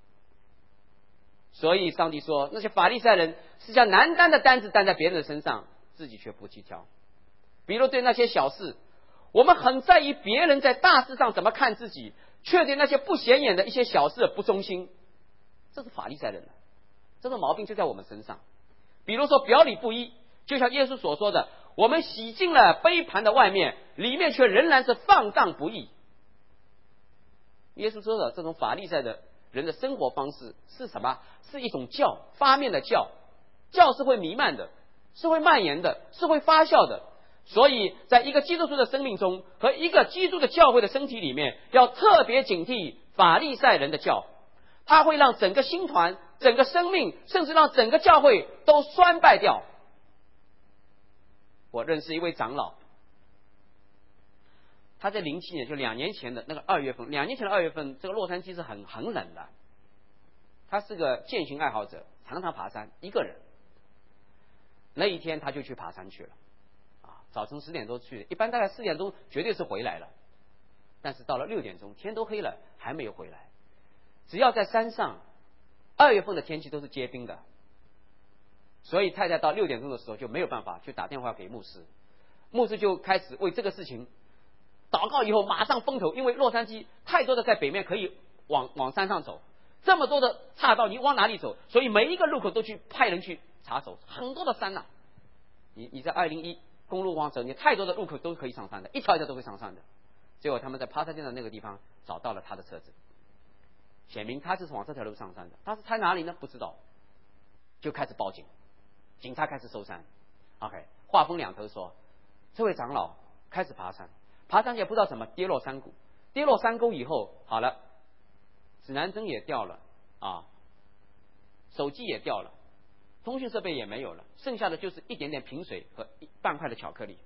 所以上帝说，那些法利赛人是将难担的担子担在别人的身上，自己却不去挑。比如对那些小事，我们很在意别人在大事上怎么看自己，却对那些不显眼的一些小事不忠心，这是法利赛人了。这个毛病就在我们身上。比如说表里不一，就像耶稣所说的，我们洗净了杯盘的外面，里面却仍然是放荡不义。耶稣说的这种法利赛的人的生活方式是什么？是一种教，发面的教，教是会弥漫的，是会蔓延的，是会发酵的。所以在一个基督徒的生命中和一个基督的教会的身体里面，要特别警惕法利赛人的教，它会让整个新团、整个生命，甚至让整个教会都衰败掉。我认识一位长老，他在零七年，就两年前的那个二月份，两年前的二月份，这个洛杉矶是很很冷的。他是个健行爱好者，常常爬山，一个人。那一天他就去爬山去了，啊，早晨十点多去的，一般大概四点钟绝对是回来了。但是到了六点钟，天都黑了，还没有回来。只要在山上，二月份的天气都是结冰的，所以太太到六点钟的时候就没有办法，去打电话给牧师，牧师就开始为这个事情祷告，以后马上风头，因为洛杉矶太多的在北面可以往往山上走，这么多的岔道，你往哪里走？所以每一个路口都去派人去查走，很多的山呐、啊。你你在二零一公路往走，你太多的路口都可以上山的，一条一条都会上山的。结果他们在帕萨丁的那个地方找到了他的车子，显明他就是往这条路上山的。他是在哪里呢？不知道，就开始报警，警察开始搜山。OK， 话分两头说，这位长老开始爬山，爬山也不知道怎么跌落山谷，跌落山沟以后，好了，指南针也掉了啊，手机也掉了，通讯设备也没有了，剩下的就是一点点瓶水和一半块的巧克力。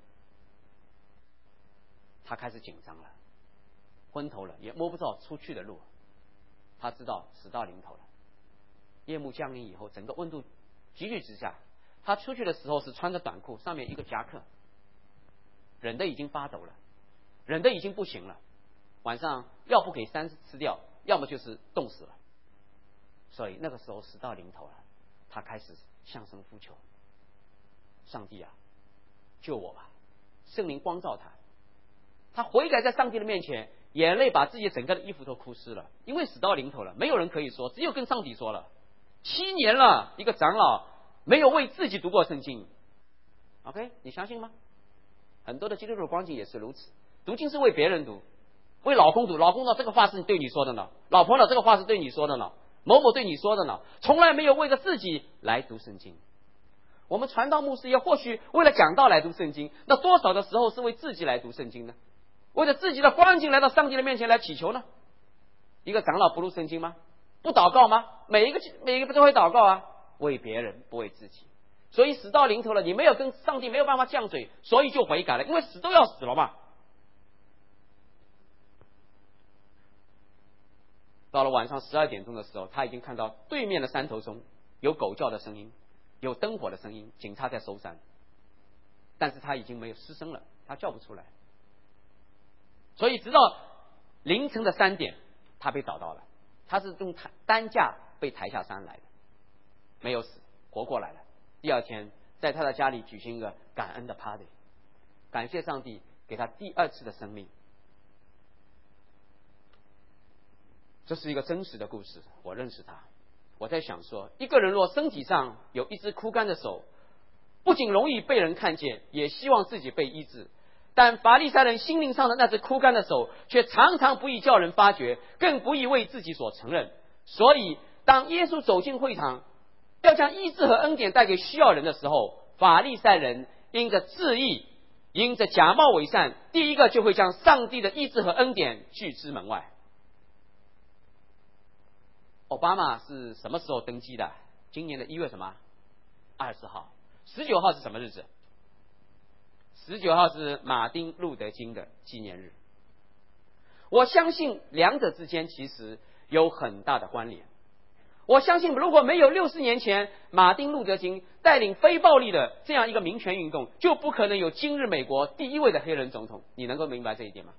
他开始紧张了，昏头了，也摸不到出去的路。他知道死到临头了。夜幕降临以后，整个温度急剧直下。他出去的时候是穿着短裤，上面一个夹克，忍得已经发抖了，忍得已经不行了。晚上要不给山吃掉，要么就是冻死了。所以那个时候死到临头了，他开始向神呼求：上帝啊，救我吧！圣灵光照他。他悔改在上帝的面前，眼泪把自己整个的衣服都哭湿了，因为死到临头了，没有人可以说，只有跟上帝说了。七年了，一个长老没有为自己读过圣经。OK， 你相信吗？很多的基督徒光景也是如此，读经是为别人读，为老公读，老公呢这个话是对你说的呢，老婆呢这个话是对你说的呢，某某对你说的呢，从来没有为了自己来读圣经。我们传道牧师也或许为了讲道来读圣经，那多少的时候是为自己来读圣经呢？为了自己的光景来到上帝的面前来祈求呢？一个长老不读圣经吗？不祷告吗？每一个每一个都会祷告啊，为别人不为自己。所以死到临头了，你没有跟上帝没有办法犟嘴，所以就悔改了，因为死都要死了嘛。到了晚上十二点钟的时候，他已经看到对面的山头中有狗叫的声音，有灯火的声音，警察在搜山，但是他已经没有失声了，他叫不出来。所以直到凌晨的三点，他被找到了， 他是用担架被抬下山来的，没有死，活过来了。第二天在他的家里举行一个感恩的 party， 感谢上帝给他第二次的生命。这是一个真实的故事，我认识他。我在想说，一个人若身体上有一只枯干的手，不仅容易被人看见，也希望自己被医治。但法利赛人心灵上的那只枯干的手，却常常不易叫人发觉，更不易为自己所承认。所以当耶稣走进会堂，要将医治和恩典带给需要人的时候，法利赛人因着自义，因着假冒伪善，第一个就会将上帝的医治和恩典拒之门外。奥巴马是什么时候登基的？今年的一月什么？二十号。十九号是什么日子？十九号是马丁路德金的纪念日。我相信两者之间其实有很大的关联。我相信如果没有六十年前马丁路德金带领非暴力的这样一个民权运动，就不可能有今日美国第一位的黑人总统。你能够明白这一点吗？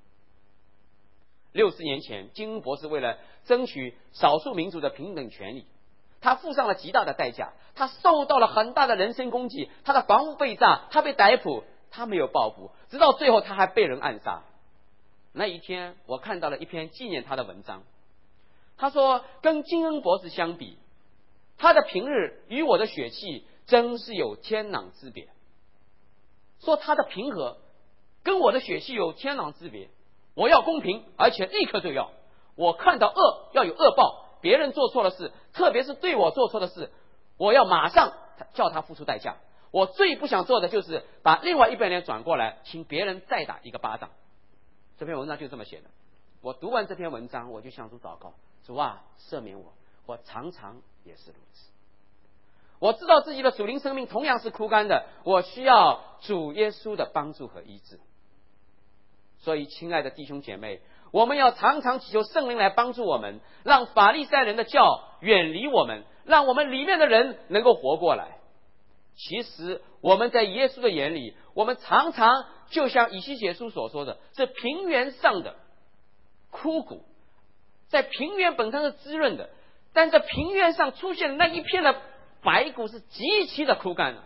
六十年前，金恩博士为了争取少数民族的平等权利，他付上了极大的代价，他受到了很大的人身攻击，他的房屋被炸，他被逮捕，他没有报复，直到最后他还被人暗杀。那一天我看到了一篇纪念他的文章，他说跟金恩博士相比，他的平日与我的血气真是有天壤之别。说他的平和跟我的血气有天壤之别，我要公平，而且立刻就要。我看到恶要有恶报，别人做错了事，特别是对我做错的事，我要马上叫他付出代价。我最不想做的就是把另外一边脸转过来，请别人再打一个巴掌。这篇文章就这么写的。我读完这篇文章，我就向主祷告，主啊，赦免我，我常常也是如此。我知道自己的属灵生命同样是枯干的，我需要主耶稣的帮助和医治。所以亲爱的弟兄姐妹，我们要常常祈求圣灵来帮助我们，让法利赛人的教远离我们，让我们里面的人能够活过来。其实我们在耶稣的眼里，我们常常就像以西结书所说的，是平原上的枯骨，在平原本身是滋润的，但在平原上出现的那一片的白骨是极其的枯干了。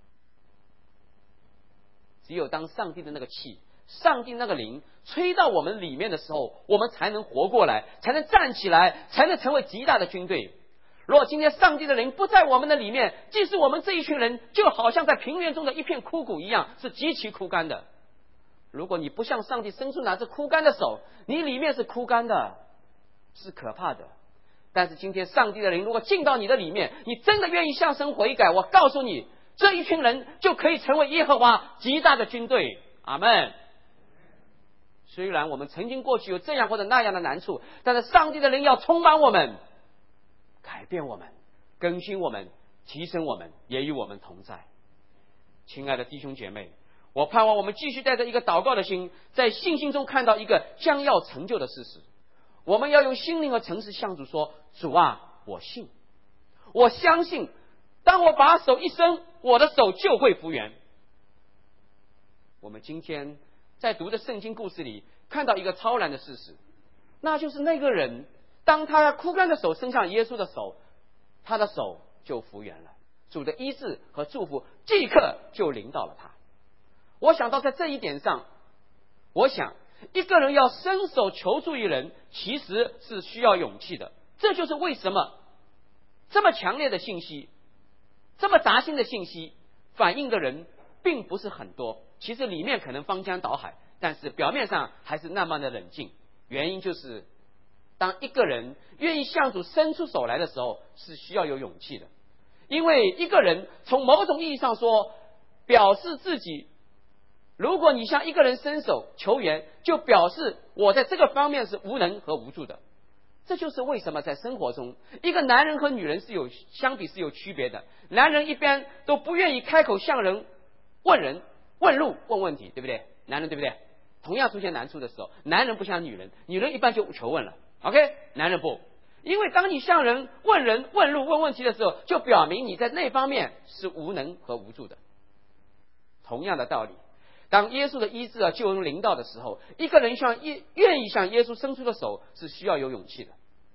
只有当上帝的那个气，上帝那个灵吹到我们里面的时候，我们才能活过来，才能站起来，才能成为极大的军队。如果今天上帝的灵不在我们的里面，即使我们这一群人就好像在平原中的一片枯骨一样，是极其枯干的。如果你不向上帝伸出那只枯干的手，你里面是枯干的，是可怕的。但是今天上帝的灵如果进到你的里面，你真的愿意向神悔改，我告诉你，这一群人就可以成为耶和华极大的军队。阿们。虽然我们曾经过去有这样或者那样的难处，但是上帝的灵要充满我们，改变我们，更新我们，提升我们，也与我们同在。亲爱的弟兄姐妹，我盼望我们继续带着一个祷告的心，在信心中看到一个将要成就的事实。我们要用心灵和诚实向主说，主啊，我信，我相信，当我把手一伸，我的手就会复原。我们今天在读的圣经故事里看到一个超然的事实，那就是那个人当他枯干的手伸向耶稣的手，他的手就复原了，主的医治和祝福即刻就临到了他。我想到在这一点上，我想一个人要伸手求助于人，其实是需要勇气的。这就是为什么这么强烈的信息，这么杂心的信息反映的人并不是很多，其实里面可能翻江倒海，但是表面上还是那么的冷静。原因就是当一个人愿意向主伸出手来的时候，是需要有勇气的。因为一个人从某种意义上说，表示自己，如果你向一个人伸手求援，就表示我在这个方面是无能和无助的。这就是为什么在生活中，一个男人和女人是有相比是有区别的。男人一般都不愿意开口向人问人问路问问题，对不对？男人对不对？同样出现难处的时候，男人不像女人，女人一般就求问了 OK， 男人不，因为当你向人问人问路问问题的时候，就表明你在那方面是无能和无助的。同样的道理，当耶稣的医治啊救恩临到的时候，一个人向愿意向耶稣伸出的手是需要有勇气的。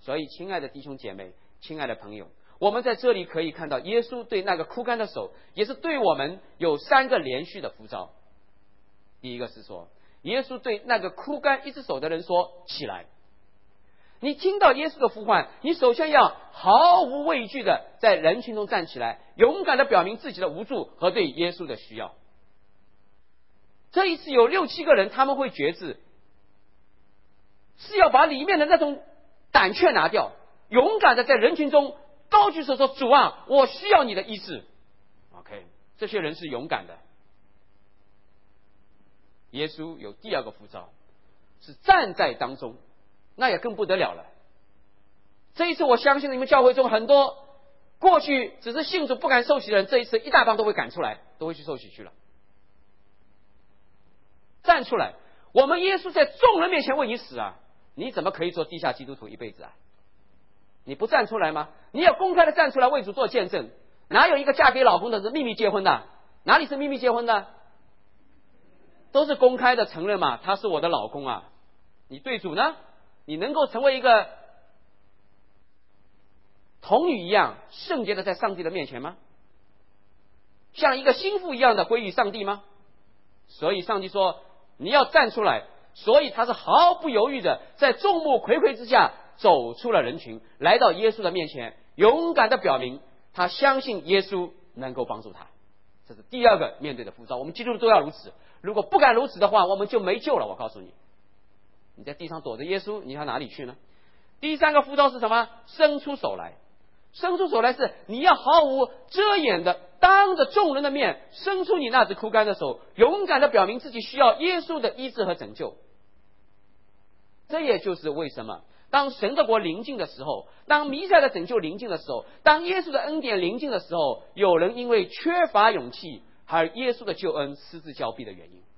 所以，亲爱的弟兄姐妹，亲爱的朋友，我们在这里可以看到，耶稣对那个枯干的手，也是对我们有三个连续的呼召。第一个是说，耶稣对那个枯干一只手的人说：“起来。”你听到耶稣的呼唤，你首先要毫无畏惧的在人群中站起来，勇敢的表明自己的无助和对耶稣的需要。这一次有六七个人，他们会觉知，是要把里面的那种胆怯拿掉，勇敢的在人群中高举手说：“主啊，我需要你的医治。” OK， 这些人是勇敢的。耶稣有第二个呼召，是站在当中，那也更不得了了。这一次我相信你们教会中很多过去只是信主不敢受洗的人，这一次一大帮都会赶出来，都会去受洗去了。站出来，我们耶稣在众人面前为你死啊，你怎么可以做地下基督徒一辈子啊？你不站出来吗？你要公开的站出来为主做见证。哪有一个嫁给老公的是秘密结婚的？哪里是秘密结婚的？都是公开的承认嘛，他是我的老公啊。你对主呢？你能够成为一个童女一样圣洁的在上帝的面前吗？像一个心腹一样的归于上帝吗？所以上帝说你要站出来，所以他是毫不犹豫的在众目睽睽之下走出了人群，来到耶稣的面前，勇敢的表明他相信耶稣能够帮助他。这是第二个面对的呼召，我们基督徒都要如此。如果不敢如此的话，我们就没救了。我告诉你，你在地上躲着耶稣，你要哪里去呢？第三个呼召是什么？伸出手来。伸出手来是你要毫无遮掩的当着众人的面伸出你那只枯干的手，勇敢的表明自己需要耶稣的医治和拯救。这也就是为什么当神的国临近的时候，当弥赛亚的拯救临近的时候，当耶稣的恩典临近的时候，有人因为缺乏勇气而耶稣的救恩失之交臂的原因。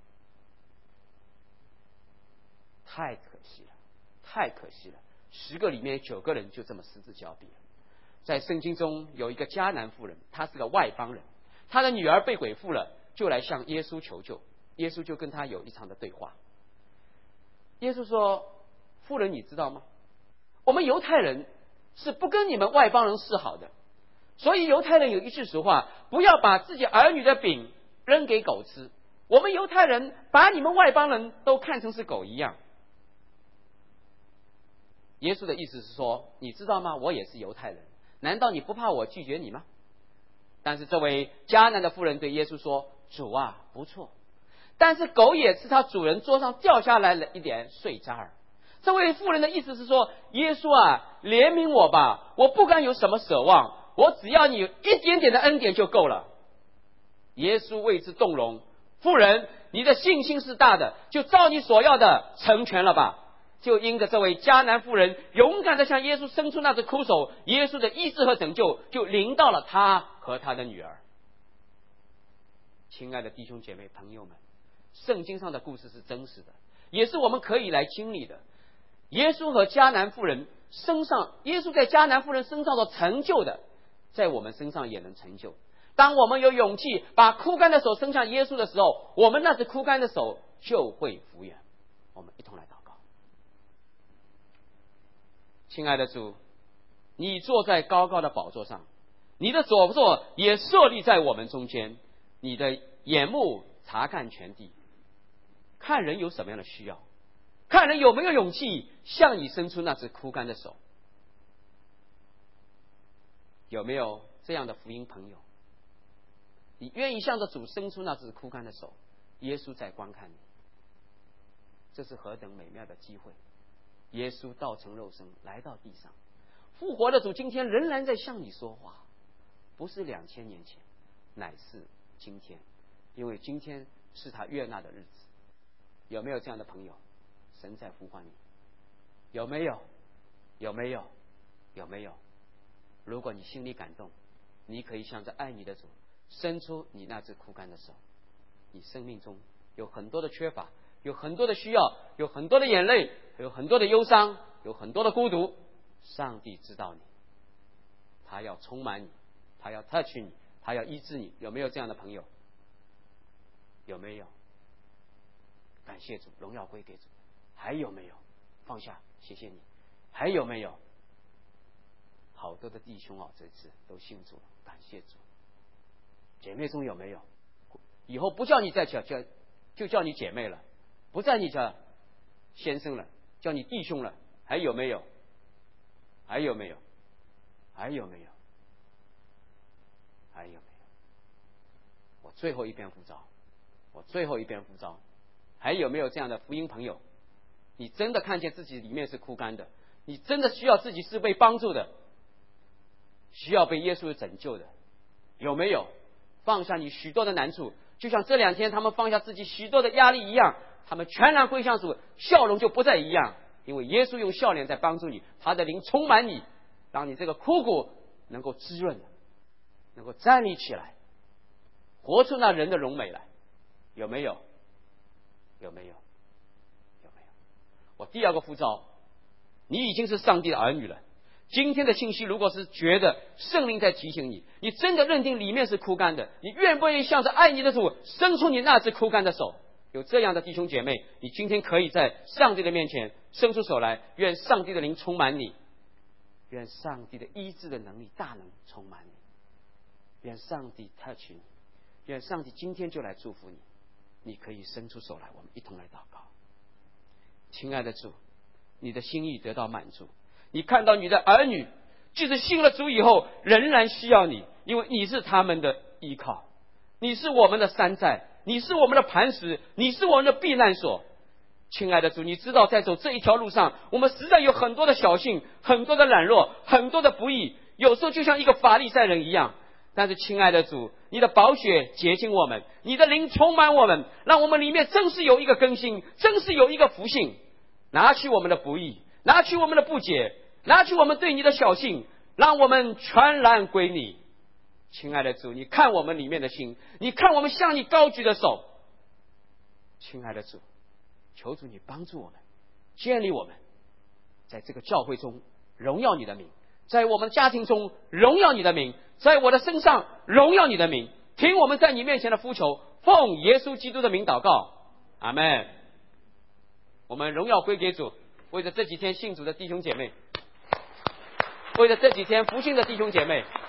太可惜了，太可惜了，十个里面九个人就这么失之交臂了。在圣经中有一个迦南妇人，她是个外邦人，她的女儿被鬼附了，就来向耶稣求救。耶稣就跟她有一场的对话。耶稣说：“妇人，你知道吗？我们犹太人是不跟你们外邦人示好的，所以犹太人有一句俗话，不要把自己儿女的饼扔给狗吃。我们犹太人把你们外邦人都看成是狗一样。”耶稣的意思是说，你知道吗？我也是犹太人，难道你不怕我拒绝你吗？但是这位迦南的妇人对耶稣说：“主啊，不错，但是狗也吃它主人桌上掉下来了一点碎渣儿。”这位妇人的意思是说，耶稣啊，怜悯我吧，我不敢有什么奢望，我只要你有一点点的恩典就够了。耶稣为之动容，妇人，你的信心是大的，就照你所要的成全了吧。就因着这位迦南妇人勇敢的向耶稣伸出那只枯手，耶稣的医治和拯救就临到了他和他的女儿。亲爱的弟兄姐妹朋友们，圣经上的故事是真实的，也是我们可以来经历的。耶稣和迦南妇人身上，耶稣在迦南妇人身上的成就的，在我们身上也能成就。当我们有勇气把枯干的手伸向耶稣的时候，我们那只枯干的手就会复原。我们一同来祷告。亲爱的主，你坐在高高的宝座上，你的左座也设立在我们中间，你的眼目察看全地，看人有什么样的需要，看人有没有勇气向你伸出那只枯干的手。有没有这样的福音朋友？你愿意向着主伸出那只枯干的手，耶稣在观看你，这是何等美妙的机会。耶稣道成肉身来到地上，复活的主今天仍然在向你说话，不是两千年前，乃是今天，因为今天是他悦纳的日子。有没有这样的朋友？神在呼唤你，有没有？有没有？有没有？如果你心里感动，你可以向着爱你的主伸出你那只枯干的手。你生命中有很多的缺乏，有很多的需要，有很多的眼泪，有很多的忧伤，有很多的孤独。上帝知道你，他要充满你，他要 touch 你，他要医治你。有没有这样的朋友？有没有？感谢主，荣耀归给主。还有没有？放下，谢谢你。还有没有？ 好多的弟兄啊，这次都信主，感谢主。姐妹中有没有？以后不叫你再叫叫，就叫你姐妹了，不再你叫先生了，叫你弟兄了，还有没有？还有没有？还有没有？还有没有？我最后一遍呼召，我最后一遍呼召，还有没有这样的福音朋友？你真的看见自己里面是枯干的，你真的需要自己是被帮助的，需要被耶稣拯救的，有没有？放下你许多的难处，就像这两天他们放下自己许多的压力一样，他们全然归向主，笑容就不再一样，因为耶稣用笑脸在帮助你，他的灵充满你，让你这个枯骨能够滋润，能够站立起来，活出那人的荣美来，有没有？有没有？有没有？我第二个呼召，你已经是上帝的儿女了。今天的信息如果是觉得圣灵在提醒你，你真的认定里面是枯干的，你愿不愿意向着爱你的主伸出你那只枯干的手？有这样的弟兄姐妹，你今天可以在上帝的面前伸出手来，愿上帝的灵充满你，愿上帝的医治的能力大能充满你，愿上帝 touch 你，愿上帝今天就来祝福你。你可以伸出手来，我们一同来祷告。亲爱的主，你的心意得到满足，你看到你的儿女即使信了主以后仍然需要你，因为你是他们的依靠，你是我们的山寨，你是我们的磐石，你是我们的避难所。亲爱的主，你知道在走这一条路上，我们实在有很多的小幸，很多的软弱，很多的不易，有时候就像一个法利赛人一样。但是亲爱的主，你的宝血洁净我们，你的灵充满我们，让我们里面真是有一个更新，真是有一个福性。拿去我们的不义，拿去我们的不解，拿去我们对你的小信，让我们全然归你。亲爱的主，你看我们里面的心，你看我们向你高举的手。亲爱的主，求主你帮助我们，建立我们，在这个教会中荣耀你的名，在我们家庭中荣耀你的名，在我的身上荣耀你的名。听我们在你面前的呼求，奉耶稣基督的名祷告，阿们。我们荣耀归给主。为着这几天信主的弟兄姐妹，为着这几天不信的弟兄姐妹，